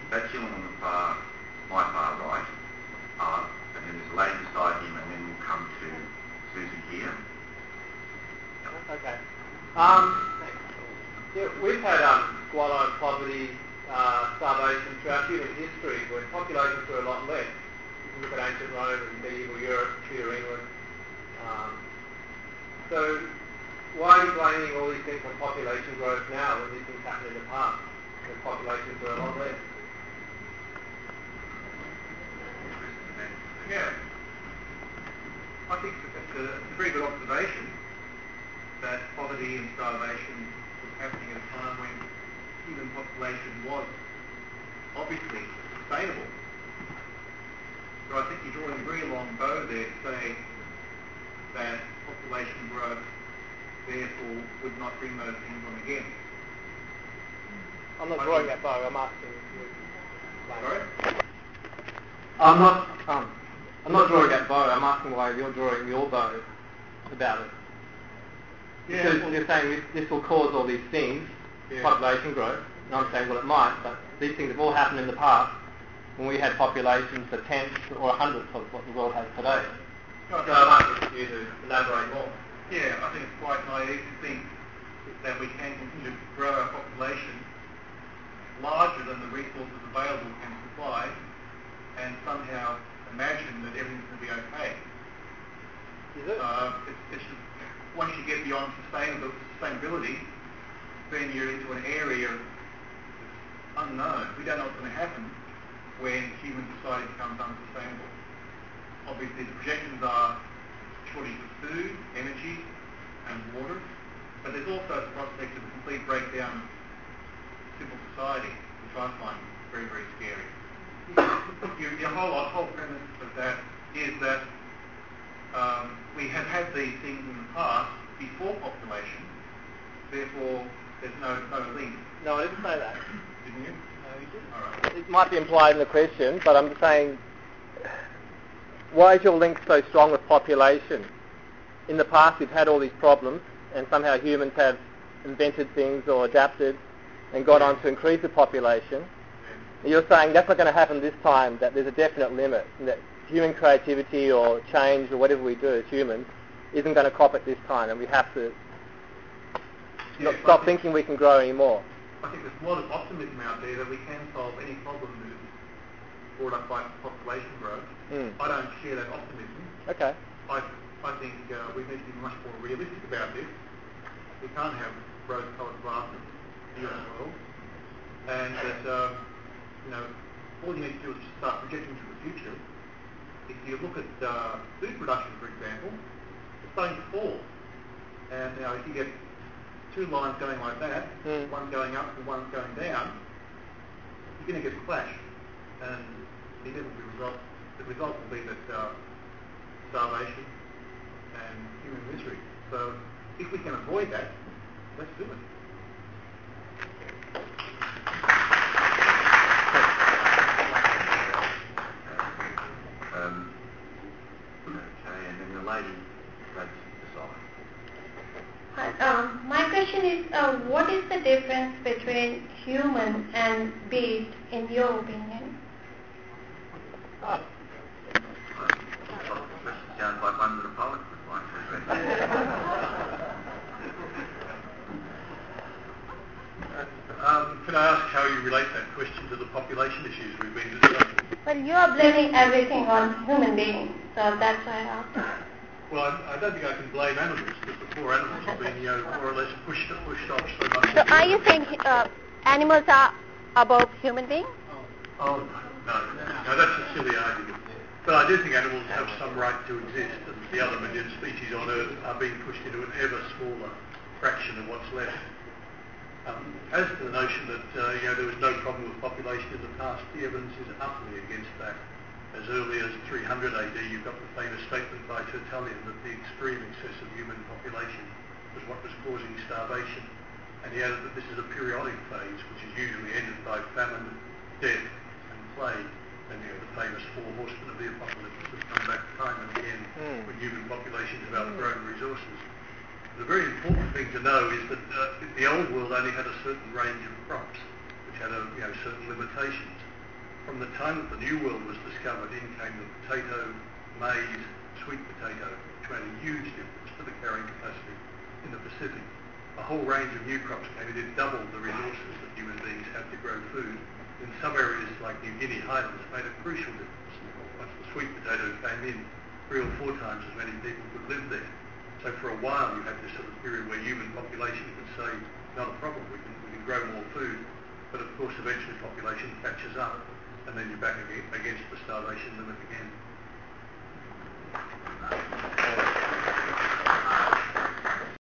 That's him on the far, my far right, and then there's a lady beside him, and then we'll come to Susan here. Okay. Yeah, we've had squalor, poverty, starvation throughout human history when populations were a lot less. You can look at ancient Rome and medieval Europe, Tudor England. So why are you blaming all these things on population growth now when these things happened in the past when populations were a lot less? Yeah. I think it's a very good observation that poverty and starvation was happening at a time when human population was obviously sustainable. But I think you're drawing a very long bow there to say that population growth therefore would not bring those things on again. I'm not drawing that bow, I'm asking you. Sorry? I'm not drawing that bow, I'm asking why you're drawing your bow about it. Yeah, because you're saying this will cause all these things, population growth, and I'm saying, well, it might, but these things have all happened in the past when we had populations a tenth or a hundredth of what the world has today. So I might ask you to elaborate more. Yeah, I think it's quite naive to think that we can continue to grow our population larger than the resources available can supply and somehow imagine that everything's going to be okay. Is it? Once you get beyond sustainability, then you're into an area that's unknown. We don't know what's going to happen when human society becomes unsustainable. Obviously, the projections are shortage of food, energy, and water, but there's also the prospect of a complete breakdown of civil society, which I find very, very scary. Your whole premise of that is that we have had these things in the past before population, therefore there's no link. No, I didn't say that. Didn't you? No, you didn't. All right. It might be implied in the question, but I'm saying, why is your link so strong with population? In the past we've had all these problems, and somehow humans have invented things or adapted and gone on to increase the population. You're saying that's not going to happen this time, that there's a definite limit, and that human creativity or change or whatever we do as humans isn't going to cop it this time, and we have to stop thinking we can grow anymore. I think there's a lot of optimism out there that we can solve any problem that is brought up by population growth. I don't share that optimism. Okay. I think we need to be much more realistic about this. We can't have rose-coloured glasses here in the world, and that all you need to do is just start projecting to the future. If you look at food production, for example, it's starting to fall. And if you get two lines going like that, one going up and one going down, you're going to get a clash. And the result will be that starvation and human misery. So if we can avoid that, let's do it. Okay, and then the lady right beside. Hi, my question is, what is the difference between human and beast in your opinion? Sounds like one that a poet would like to address. Can I ask how you relate that question to the population issues we've been discussing? Well, you are blaming everything on human beings, so that's why I asked. Well, I don't think I can blame animals, because the poor animals have been more or less pushed off so much. So are you saying animals are above human beings? Oh, no, that's a silly argument. But I do think animals have some right to exist, and the other million species on Earth are being pushed into an ever smaller fraction of what's left. As to the notion that there was no problem with population in the past, the evidence is utterly against that. As early as 300 AD, you've got the famous statement by Tertullian that the extreme excess of human population was what was causing starvation, and he added that this is a periodic phase, which is usually ended by famine, death, and plague. And the famous four horsemen of the apocalypse that come back time and again when human populations have outgrown resources. The very important thing to know is that the old world only had a certain range of crops, which had certain limitations. from the time that the New World was discovered, in came the potato, maize, sweet potato, which made a huge difference to the carrying capacity in the Pacific. A whole range of new crops came in. It doubled the resources that human beings had to grow food. In some areas like New Guinea highlands, it made a crucial difference. Once the sweet potato came in, 3 or 4 times as many people could live there. So for a while you had this sort of period where human population could say, not a problem, we can grow more food, but of course eventually population catches up and then you're back against the starvation limit again.